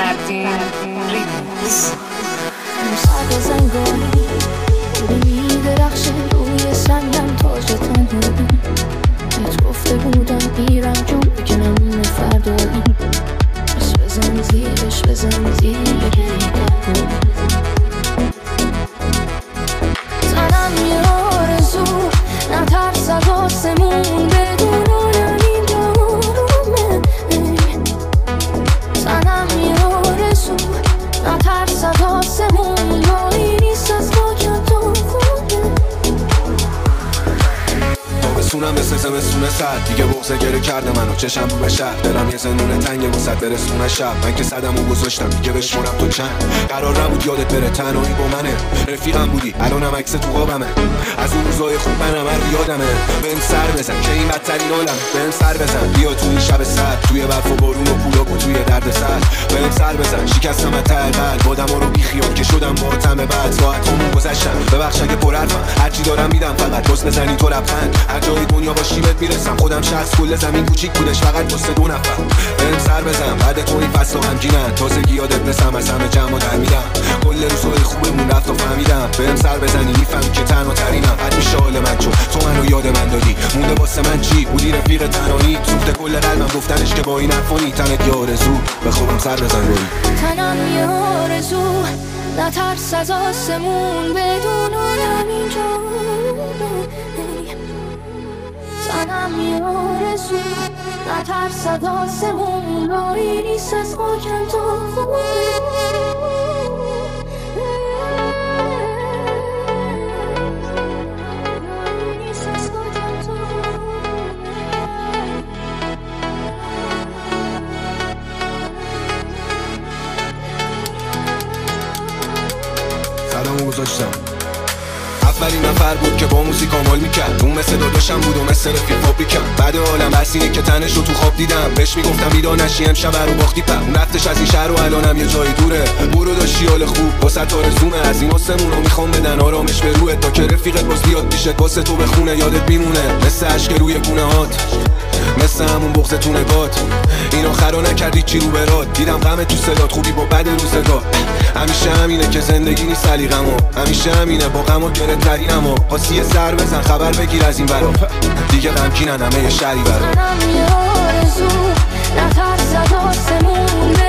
فردین ریمیکس. سرد زنگانی میدرخشه روی سنگم تاج تنهایی. بهت گفته بودم میرم جون کنم فردایی. بس بزن زیرش بزن زیر گریه. زنم یه آرزو نترس از آسمون بدون آیم اینجا رومه. زنم یه آرزو نترس از آسمون راهی نیست از خاکم تو خونه. تابستونم مثل زمستون سرد دیگه بغضه گره کرده منو چشم رو به شهر. دلم یه زندون تنگه وسط برسونه شب. من که صدمو گذاشتم دیگه بشمرم تو چند. قرار نبود یادت بره تنهایی با منه. رفیقم بودی الانم عکس تو قابمه. از اون روزای خوب من همه یادمه. بهم سر بزن که این بدترین حالم. بهم سر بزن بیا تو این شب سرد توی برف و بارون و پولاک و توی درد سر. بهم سر بزن شکستم از ته قلب آدما رو بیخیال که شدم با تم بعد. ساعتامو گذشتم ببخش اگه پر حرفم. هرچی دارم میدم فقط بس بزنی تو لبخند. هر جای دنیا باشی بهت میرسم. خودم شخص کل زمین کوچیک بودش فقط واسه دو نفر. بهم سر بزن بعد تو این فصل غمگینن. تازگی یادت برسم از همه جمع در میدم. کل روزای خوبمون رفت و فهمیدم. بهم سر بزنی میفهمی که تنها ترینم. حد میشه حال من چون تو منو یاد من دادی. مونده واسه من چی بودی رفیق تنهایی. سوخته کل قلبم گفتنش که با این حرفانی. تنت یه آرزو به خوبم سر بزن روی تنم یه آرزو نترس از آسمون بدون آدم اینجا. تنم یه آرزو نترس از آسمون راهی نیست از خاکم تو خونه. صدمو گذاشتم. اولین نفر بود که با موزیک عمل میکرد. اون مثل داداشم بود و مثل رفیق پاپی کرد. بعد عالم بس اینه که تنش رو تو خواب دیدم. بهش میگفتم بیدار نشی امشب رو باختی پر. اون رفتش از این شهر و الانم یه جای دوره. برو داشتی حال خوب واسه آرزومه. از این آسمون رو میخوام بدن آرامش به روحت تا که رفیقت باز بیاد پیشت واسه تو بخونه. یادت میمونه مثل اشک روی گونه هات. مثل همون بغض تو نگات. این آخرا نکردی چی رو برات. دیدم غم تو صدات خوبی با بد روزگار. همیشه همینه که زندگی نیست سلیقمو. همیشه همینه با غم و گرفترینمو. خاصی سر بزن خبر بگیر از این برا. دیگه غمگینن همه یه شهری برا. منم یه آرزو نترس از آسمون